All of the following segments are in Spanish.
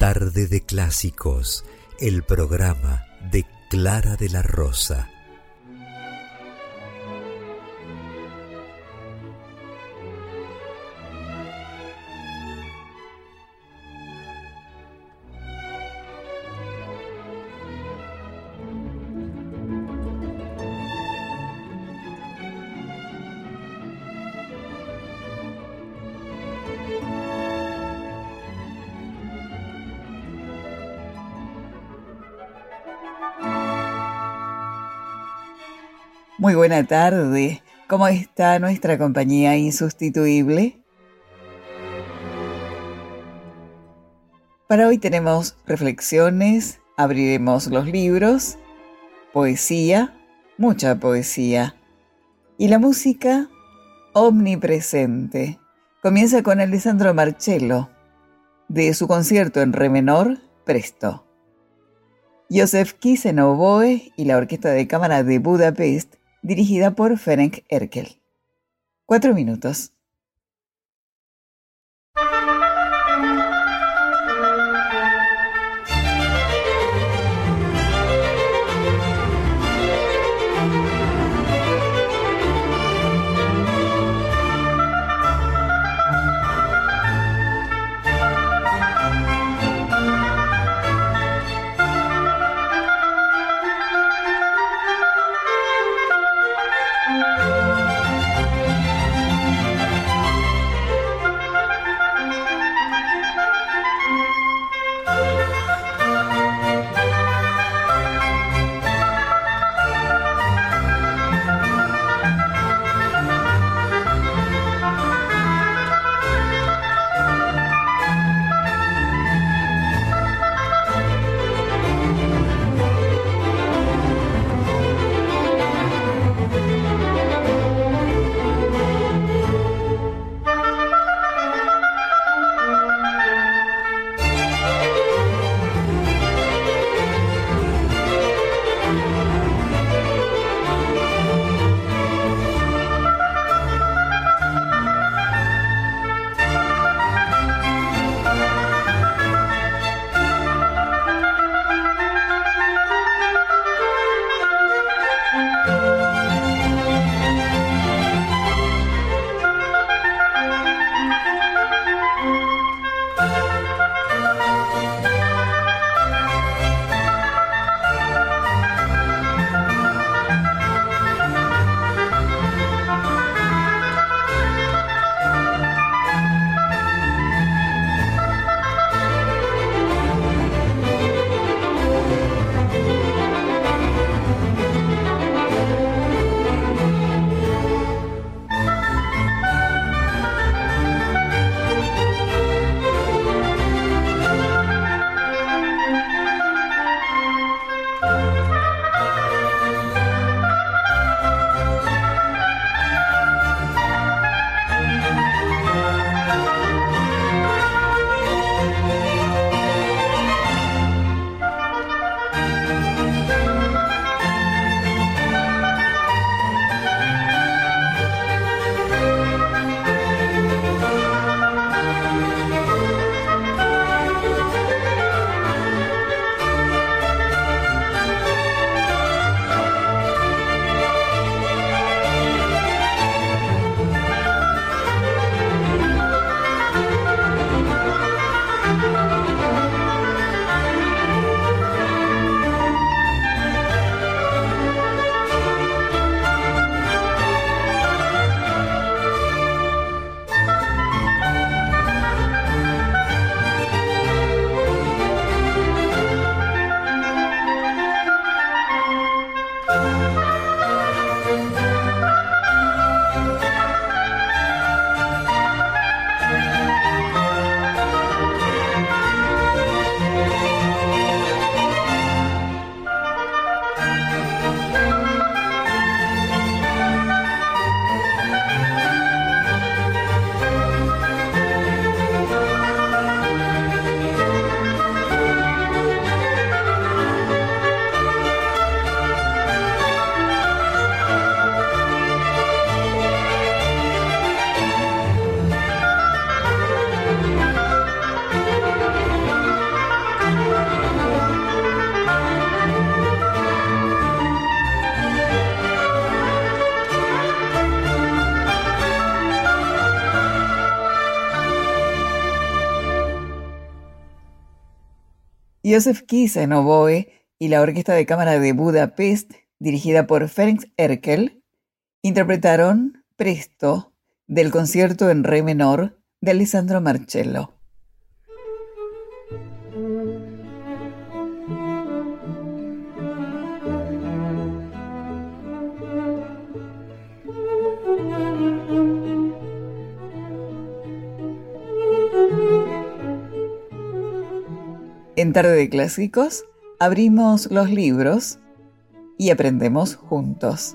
Tarde de Clásicos, el programa de Clara de la Rosa. Muy buena tarde. ¿Cómo está nuestra compañía insustituible? Para hoy tenemos reflexiones, abriremos los libros, poesía, mucha poesía. Y la música omnipresente. Comienza con Alessandro Marcello, de su concierto en re menor, Presto. Joseph Kiss en oboe y la Orquesta de Cámara de Budapest, dirigida por Ferenc Erkel. 4 minutos. Joseph Kiss en oboe y la Orquesta de Cámara de Budapest, dirigida por Ferenc Erkel, interpretaron Presto del concierto en re menor de Alessandro Marcello. En Tarde de Clásicos, abrimos los libros y aprendemos juntos.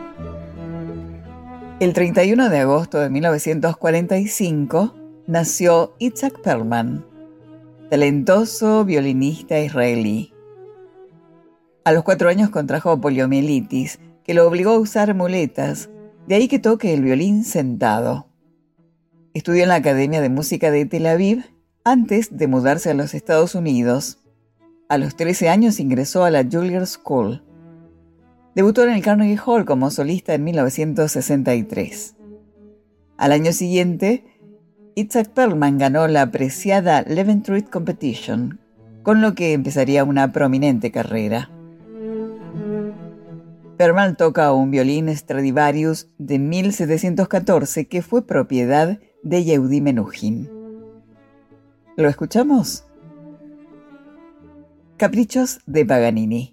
El 31 de agosto de 1945 nació Itzhak Perlman, talentoso violinista israelí. A los 4 años contrajo poliomielitis, que lo obligó a usar muletas, de ahí que toque el violín sentado. Estudió en la Academia de Música de Tel Aviv antes de mudarse a los Estados Unidos. A los 13 años ingresó a la Juilliard School. Debutó en el Carnegie Hall como solista en 1963. Al año siguiente, Itzhak Perlman ganó la apreciada Leventritt Competition, con lo que empezaría una prominente carrera. Perlman toca un violín Stradivarius de 1714 que fue propiedad de Yehudi Menuhin. ¿Lo escuchamos? Caprichos de Paganini.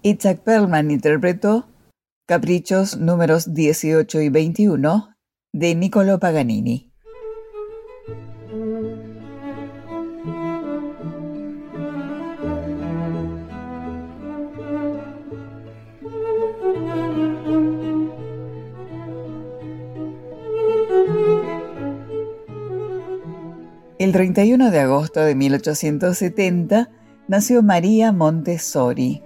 Itzhak Perlman interpretó Caprichos números 18 y 21 de Niccolò Paganini. El 31 de agosto de 1870 nació María Montessori.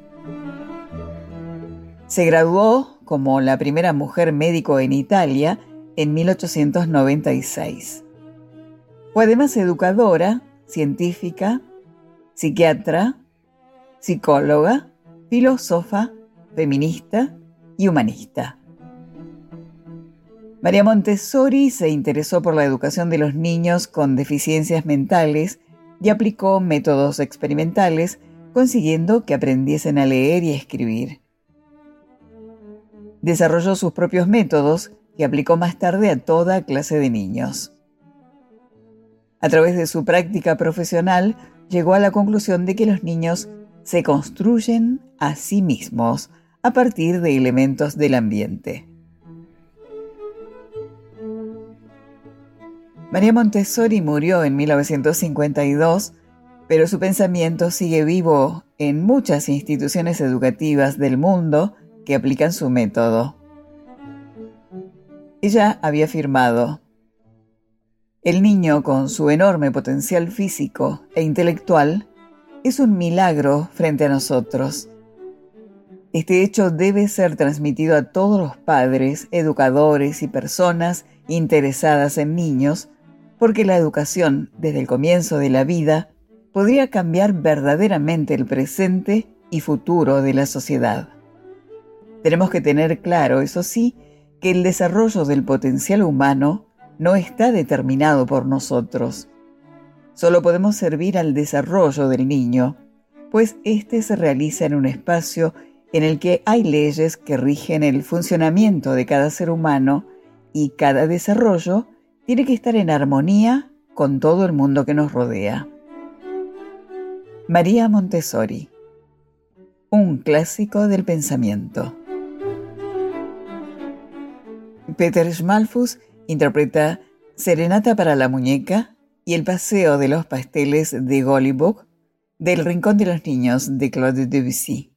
Se graduó como la primera mujer médico en Italia en 1896. Fue además educadora, científica, psiquiatra, psicóloga, filósofa, feminista y humanista. María Montessori se interesó por la educación de los niños con deficiencias mentales y aplicó métodos experimentales, consiguiendo que aprendiesen a leer y a escribir. Desarrolló sus propios métodos que aplicó más tarde a toda clase de niños. A través de su práctica profesional, llegó a la conclusión de que los niños se construyen a sí mismos a partir de elementos del ambiente. María Montessori murió en 1952, pero su pensamiento sigue vivo en muchas instituciones educativas del mundo que aplican su método. Ella había afirmado: el niño, con su enorme potencial físico e intelectual, es un milagro frente a nosotros. Este hecho debe ser transmitido a todos los padres, educadores y personas interesadas en niños, porque la educación desde el comienzo de la vida podría cambiar verdaderamente el presente y futuro de la sociedad. Tenemos que tener claro, eso sí, que el desarrollo del potencial humano no está determinado por nosotros. Solo podemos servir al desarrollo del niño, pues éste se realiza en un espacio en el que hay leyes que rigen el funcionamiento de cada ser humano y cada desarrollo tiene que estar en armonía con todo el mundo que nos rodea. María Montessori, un clásico del pensamiento. Peter Schmalfuss interpreta Serenata para la muñeca y El paseo de los pasteles de Golliwood del Rincón de los Niños de Claude Debussy.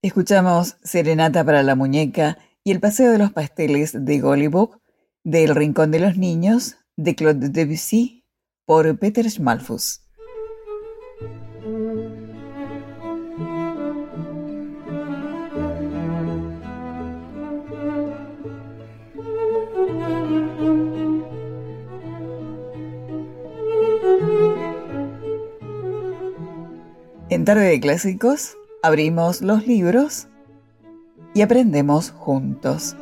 Escuchamos Serenata para la muñeca y El paseo de los pasteles de Gollybook, de El rincón de los niños, de Claude Debussy, por Peter Schmalfuss. En Tarde de Clásicos abrimos los libros y aprendemos juntos.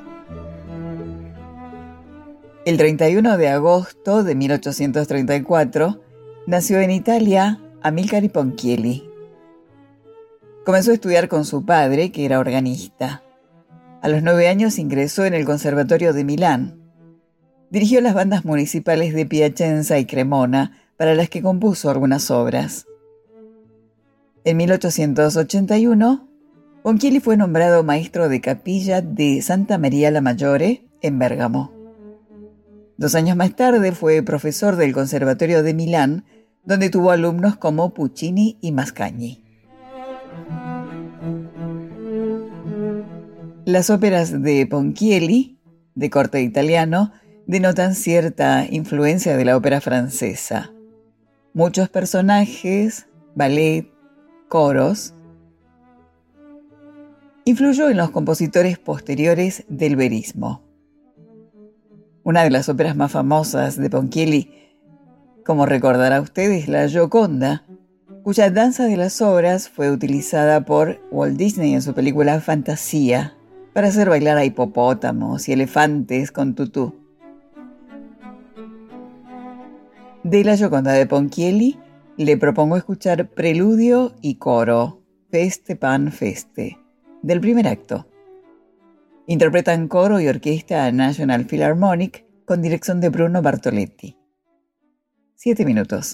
El 31 de agosto de 1834 nació en Italia Amilcare Ponchielli. Comenzó a estudiar con su padre, que era organista. A los 9 años ingresó en el Conservatorio de Milán. Dirigió las bandas municipales de Piacenza y Cremona, para las que compuso algunas obras. En 1881, Ponchielli fue nombrado maestro de capilla de Santa Maria la Maggiore en Bérgamo. 2 años más tarde fue profesor del Conservatorio de Milán, donde tuvo alumnos como Puccini y Mascagni. Las óperas de Ponchielli, de corte italiano, denotan cierta influencia de la ópera francesa. Muchos personajes, ballet, coros. Influyó en los compositores posteriores del verismo. Una de las óperas más famosas de Ponchielli, como recordará usted, es La Gioconda, cuya danza de las obras fue utilizada por Walt Disney en su película Fantasía para hacer bailar a hipopótamos y elefantes con tutú. De La Gioconda de Ponchielli le propongo escuchar Preludio y Coro, Feste pan feste, del primer acto. Interpretan coro y orquesta National Philharmonic con dirección de Bruno Bartoletti. 7 minutos.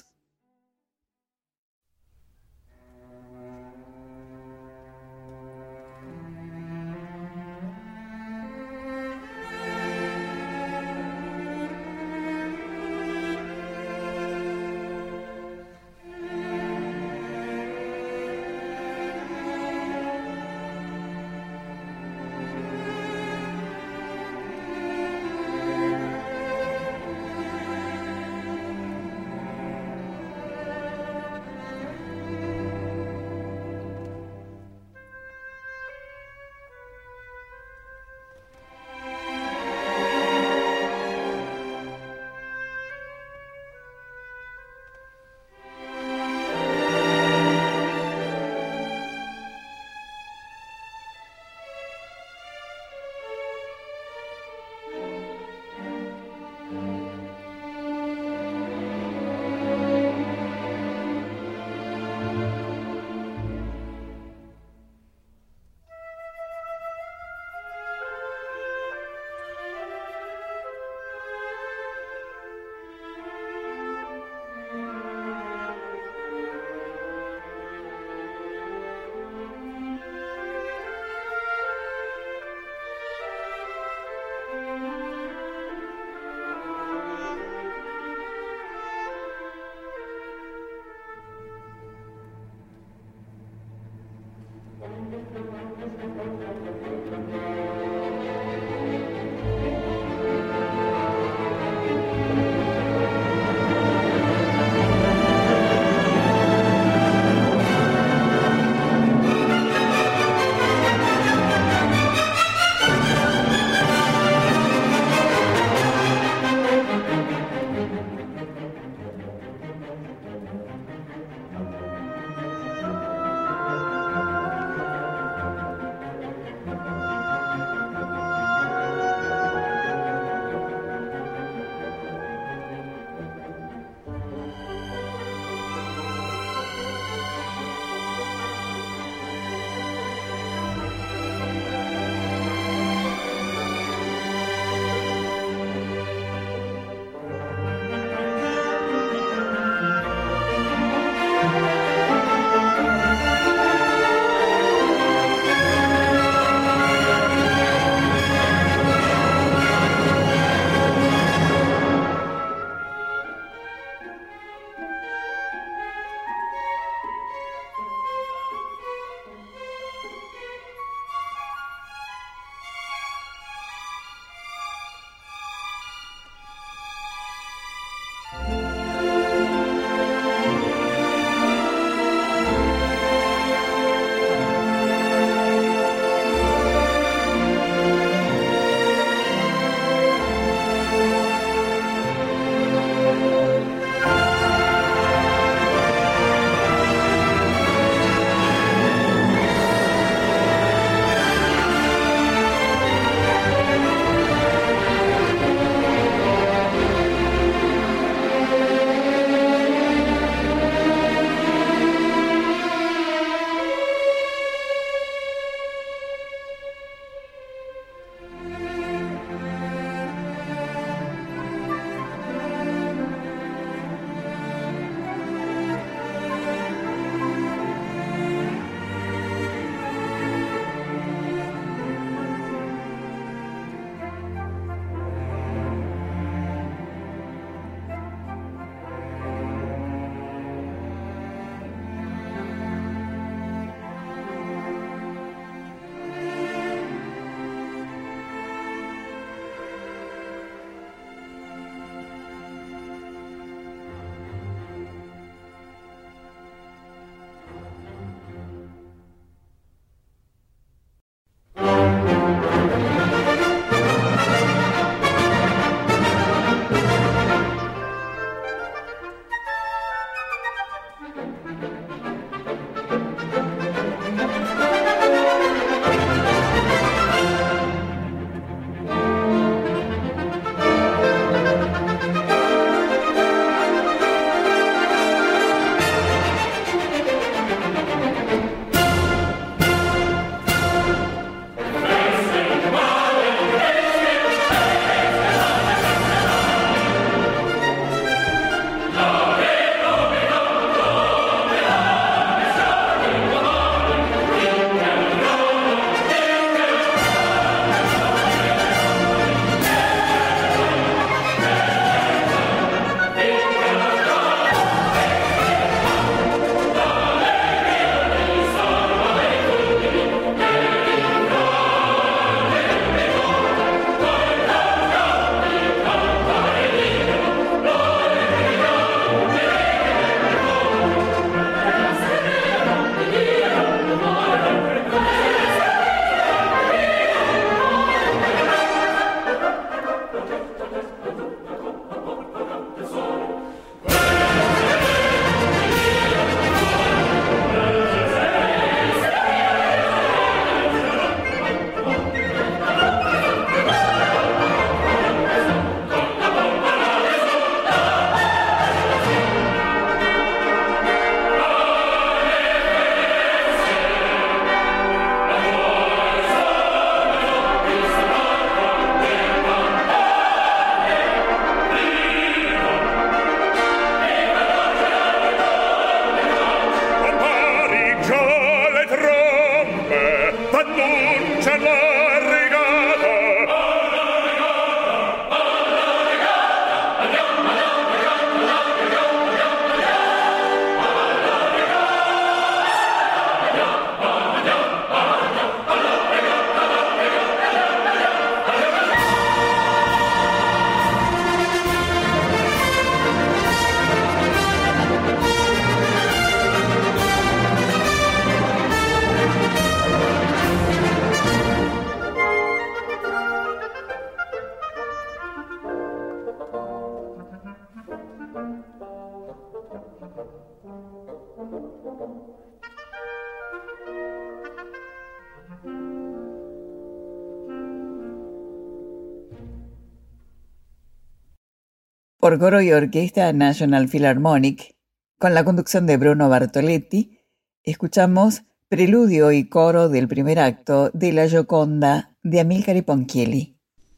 Por coro y orquesta National Philharmonic, con la conducción de Bruno Bartoletti, escuchamos preludio y coro del primer acto de La Gioconda de Amilcare Ponchielli.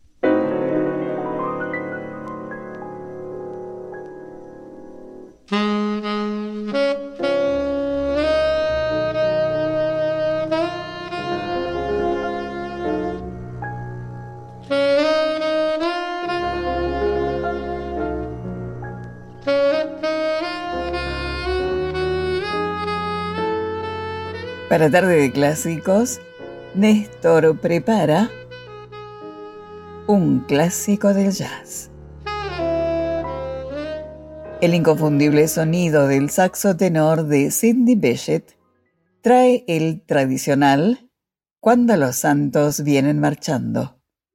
Para Tarde de Clásicos, Néstor prepara un clásico del jazz. El inconfundible sonido del saxo tenor de Sidney Bechet trae el tradicional Cuando los santos vienen marchando.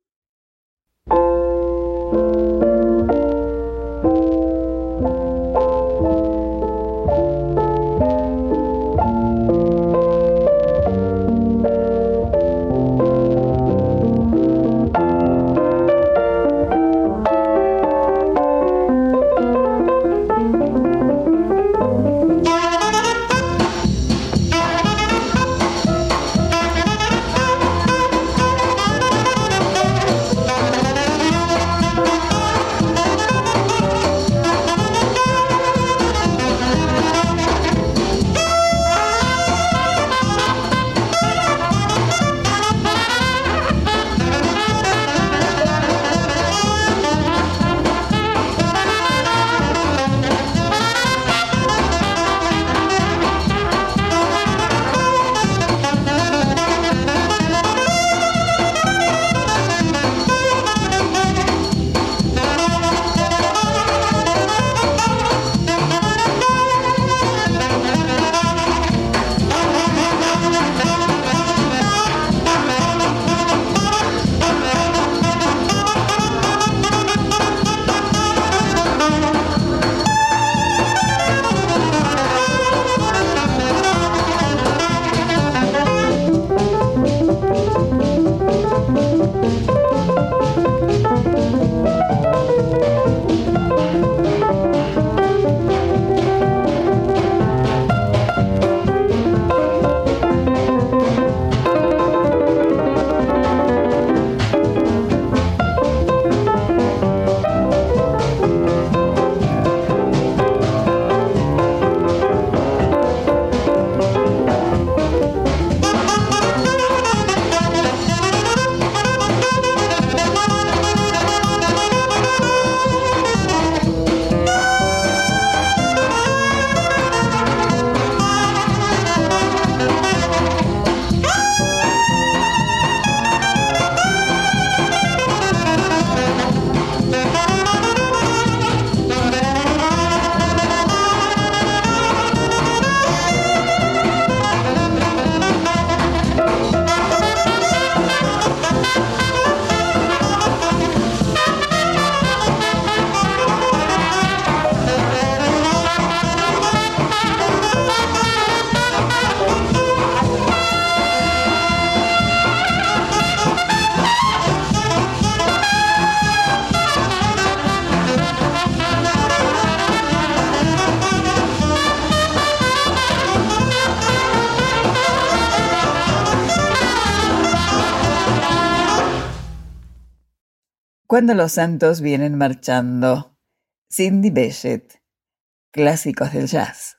Cuando los santos vienen marchando, Sidney Bechet, clásicos del jazz.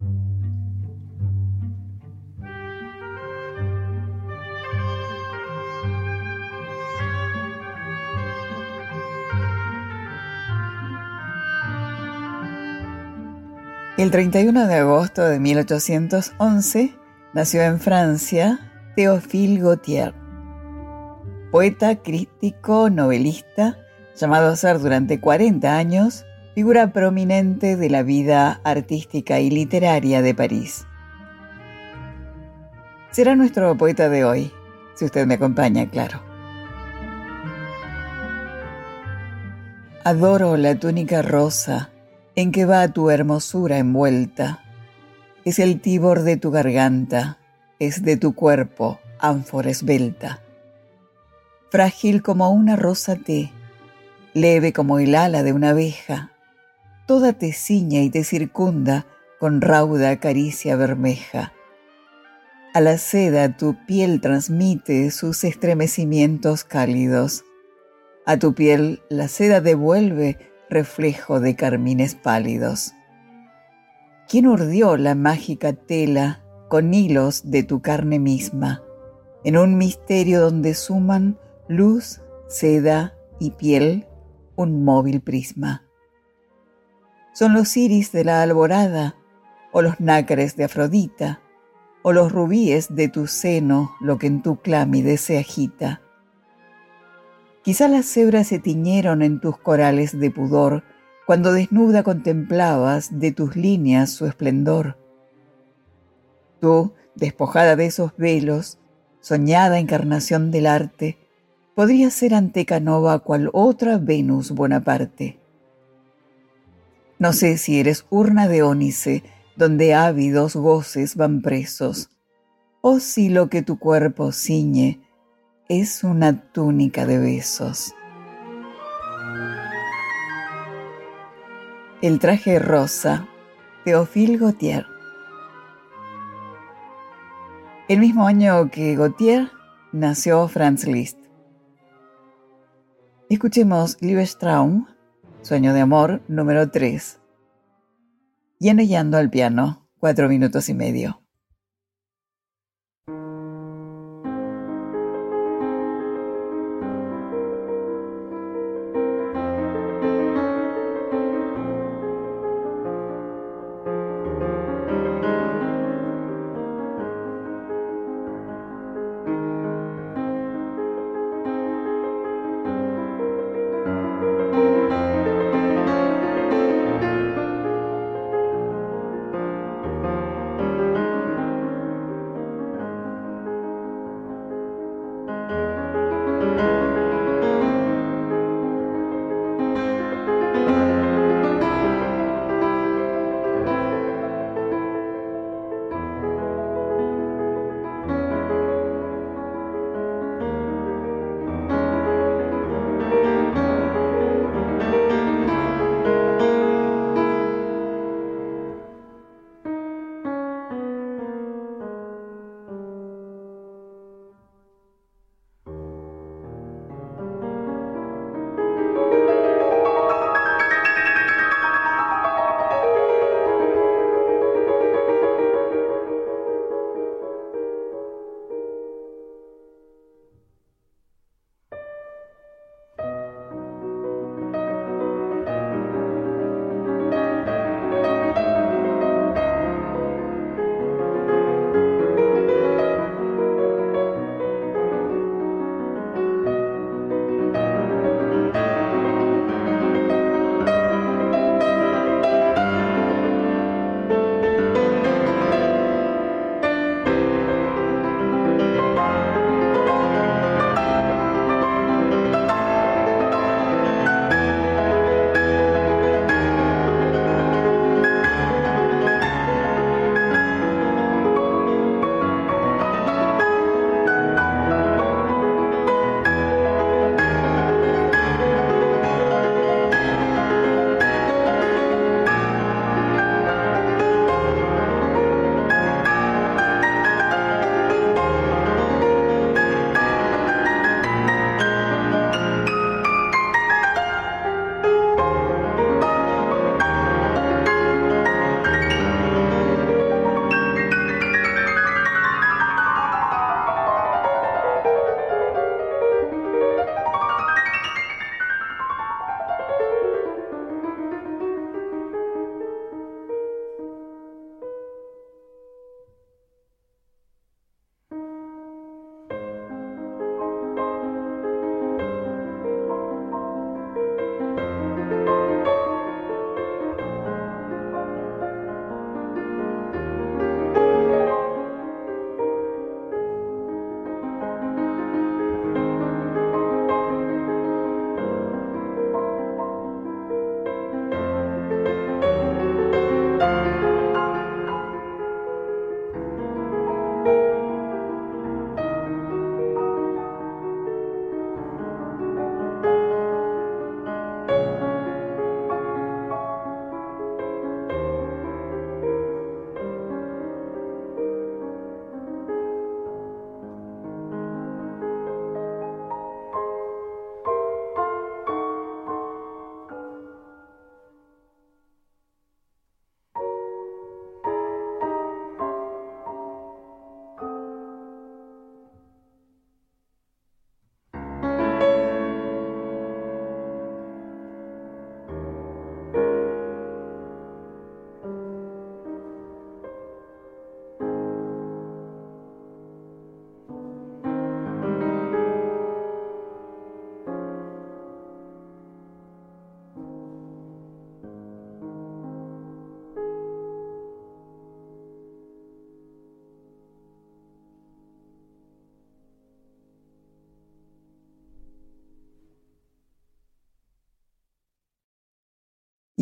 El 31 de agosto de 1811 nació en Francia Théophile Gautier, poeta, crítico, novelista, llamado a ser durante 40 años figura prominente de la vida artística y literaria de París. Será nuestro poeta de hoy, si usted me acompaña, claro. Adoro la túnica rosa en que va tu hermosura envuelta. Es el tibor de tu garganta, es de tu cuerpo ánfora esbelta. Frágil como una rosa té, leve como el ala de una abeja, toda te ciñe y te circunda con rauda caricia bermeja. A la seda tu piel transmite sus estremecimientos cálidos. A tu piel la seda devuelve reflejo de carmines pálidos. ¿Quién urdió la mágica tela con hilos de tu carne misma, en un misterio donde suman luz, seda y piel un móvil prisma? ¿Son los iris de la alborada, o los nácares de Afrodita, o los rubíes de tu seno lo que en tu clámide se agita? Quizá las cebras se tiñeron en tus corales de pudor, cuando desnuda contemplabas de tus líneas su esplendor. Tú, despojada de esos velos, soñada encarnación del arte, podrías ser ante Canova cual otra Venus Bonaparte. No sé si eres urna de ónice, donde ávidos goces van presos, o si lo que tu cuerpo ciñe es una túnica de besos. El traje rosa, Théophile Gautier. El mismo año que Gautier nació Franz Liszt. Escuchemos Liebestraum, Sueño de amor, número 3. Yendo y ando al piano, 4 minutos y medio.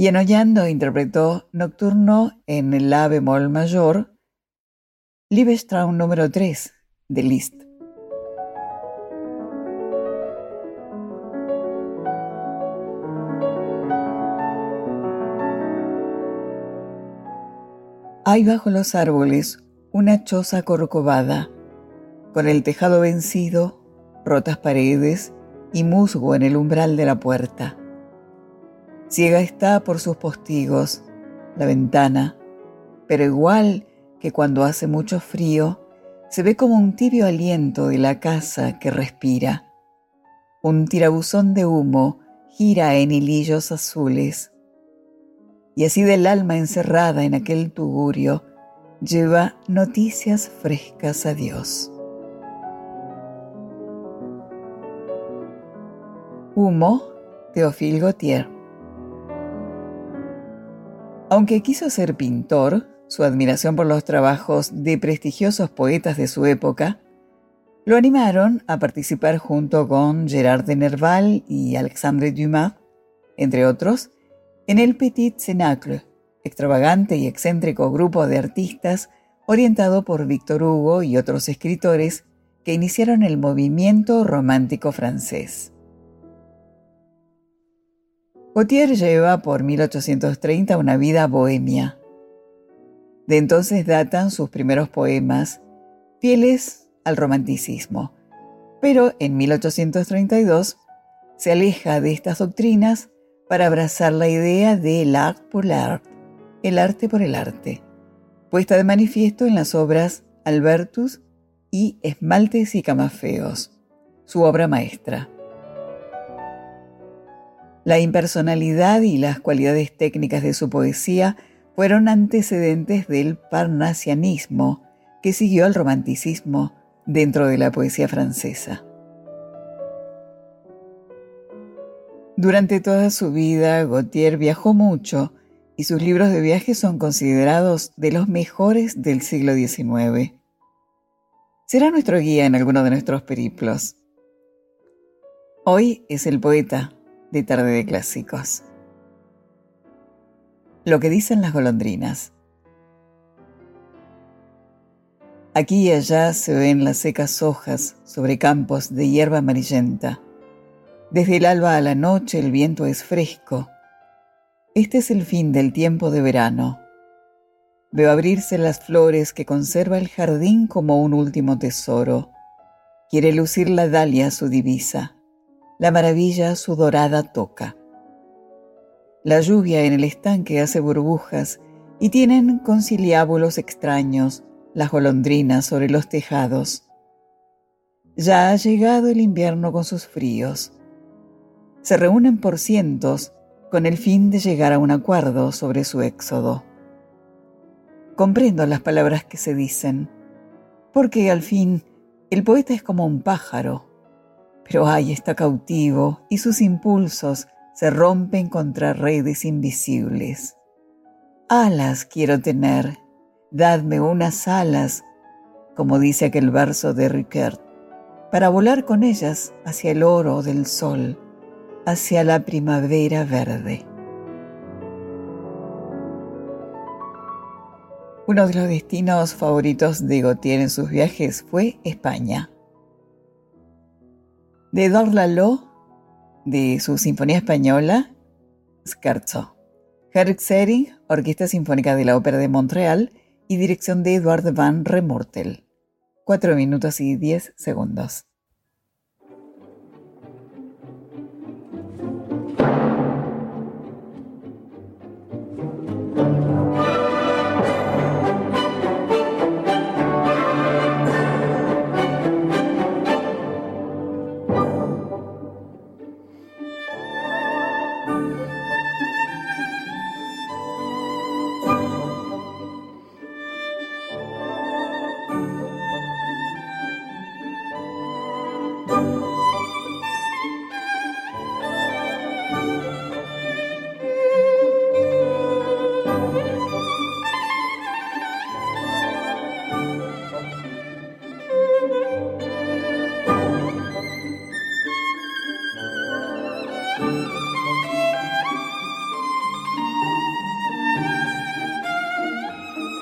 y enollando interpretó Nocturno en el La bemol mayor, Liebestraum número 3 de Liszt. Hay bajo los árboles una choza corcovada, con el tejado vencido, rotas paredes y musgo en el umbral de la puerta. Ciega está por sus postigos la ventana, pero igual que cuando hace mucho frío, se ve como un tibio aliento de la casa que respira. Un tirabuzón de humo gira en hilillos azules. Y así del alma encerrada en aquel tugurio, lleva noticias frescas a Dios. Humo, Théophile Gautier. Aunque quiso ser pintor, su admiración por los trabajos de prestigiosos poetas de su época lo animaron a participar junto con Gérard de Nerval y Alexandre Dumas, entre otros, en el Petit Cénacle, extravagante y excéntrico grupo de artistas orientado por Victor Hugo y otros escritores que iniciaron el movimiento romántico francés. Gautier lleva por 1830 una vida bohemia. De entonces datan sus primeros poemas, fieles al romanticismo, pero en 1832 se aleja de estas doctrinas para abrazar la idea de l'art pour l'art, el arte por el arte, puesta de manifiesto en las obras Albertus y Esmaltes y Camafeos, su obra maestra. La impersonalidad y las cualidades técnicas de su poesía fueron antecedentes del parnasianismo que siguió al romanticismo dentro de la poesía francesa. Durante toda su vida, Gautier viajó mucho y sus libros de viaje son considerados de los mejores del siglo XIX. Será nuestro guía en alguno de nuestros periplos. Hoy es el poeta de Tarde de Clásicos. Lo que dicen las golondrinas. Aquí y allá se ven las secas hojas sobre campos de hierba amarillenta. Desde el alba a la noche el viento es fresco. Este es el fin del tiempo de verano. Veo abrirse las flores que conserva el jardín como un último tesoro. Quiere lucir la dalia su divisa. La maravilla su dorada toca. La lluvia en el estanque hace burbujas y tienen conciliábulos extraños las golondrinas sobre los tejados. Ya ha llegado el invierno con sus fríos. Se reúnen por cientos con el fin de llegar a un acuerdo sobre su éxodo. Comprendo las palabras que se dicen, porque al fin el poeta es como un pájaro, pero ay, está cautivo y sus impulsos se rompen contra redes invisibles. Alas quiero tener, dadme unas alas, como dice aquel verso de Riquert, para volar con ellas hacia el oro del sol, hacia la primavera verde. Uno de los destinos favoritos de Gautier en sus viajes fue España. De Edouard Lalo, de su Sinfonía Española, Scherzo. Gerrit Sering, Orquesta Sinfónica de la Ópera de Montreal y dirección de Eduard van Remortel. 4 minutos y 10 segundos.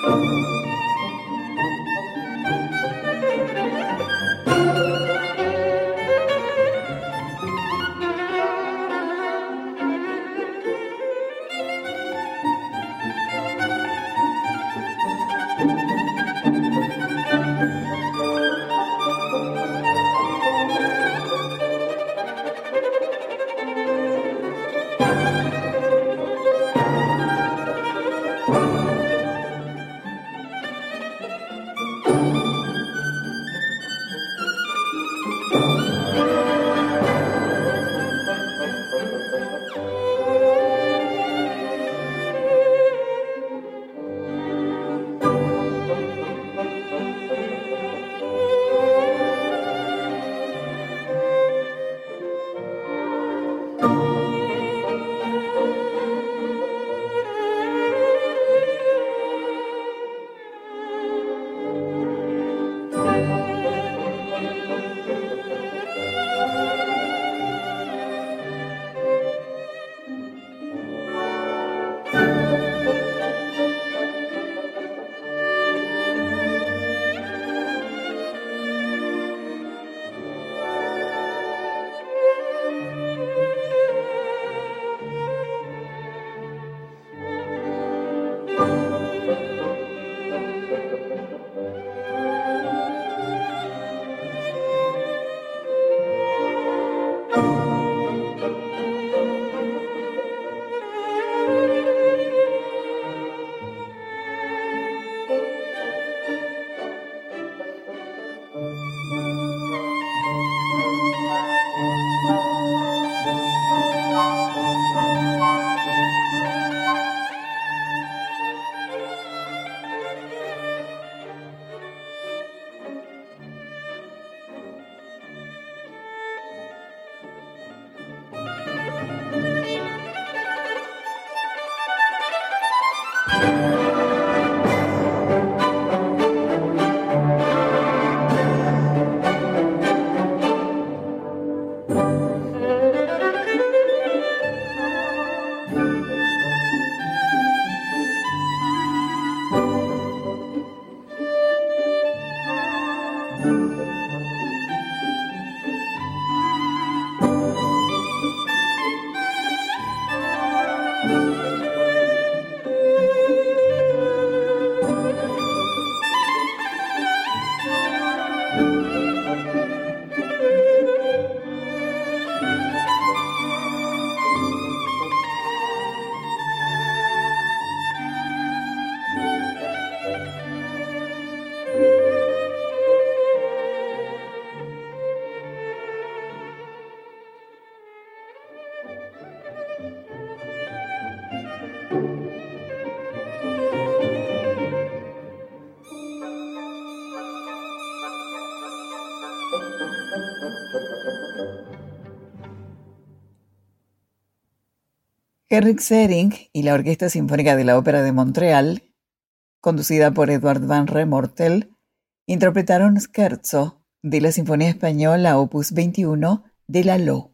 Henrik Sering y la Orquesta Sinfónica de la Ópera de Montreal, conducida por Edouard Van Remortel, interpretaron Scherzo de la Sinfonía Española Opus 21 de Lalo.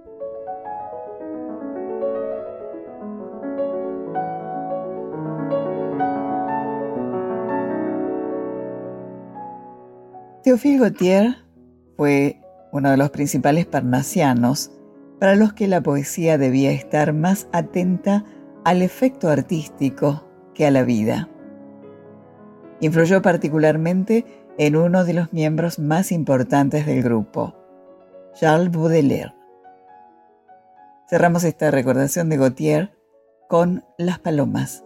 Théophile Gautier fue uno de los principales parnasianos para los que la poesía debía estar más atenta al efecto artístico que a la vida. Influyó particularmente en uno de los miembros más importantes del grupo, Charles Baudelaire. Cerramos esta recordación de Gautier con Las Palomas.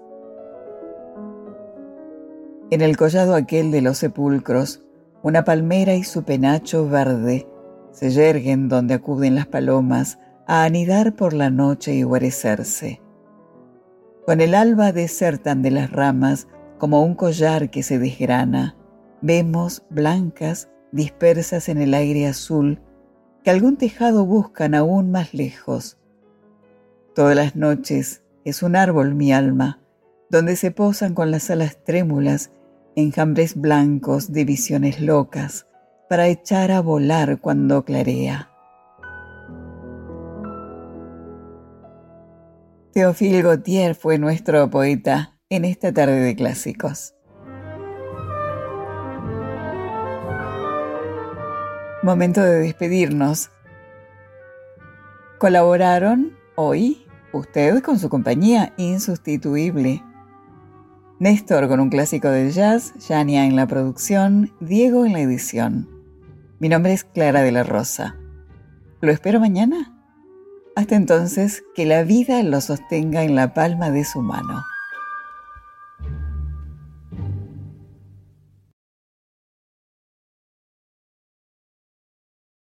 En el collado aquel de los sepulcros, una palmera y su penacho verde se yerguen donde acuden las palomas a anidar por la noche y guarecerse. Con el alba desertan de las ramas como un collar que se desgrana. Vemos blancas dispersas en el aire azul que algún tejado buscan aún más lejos. Todas las noches es un árbol mi alma, donde se posan con las alas trémulas enjambres blancos de visiones locas para echar a volar cuando clarea. Théophile Gautier fue nuestro poeta en esta tarde de clásicos. Momento de despedirnos. Colaboraron hoy usted con su compañía insustituible. Néstor con un clásico del jazz, Yania en la producción, Diego en la edición. Mi nombre es Clara de la Rosa. ¿Lo espero mañana? Hasta entonces, que la vida lo sostenga en la palma de su mano.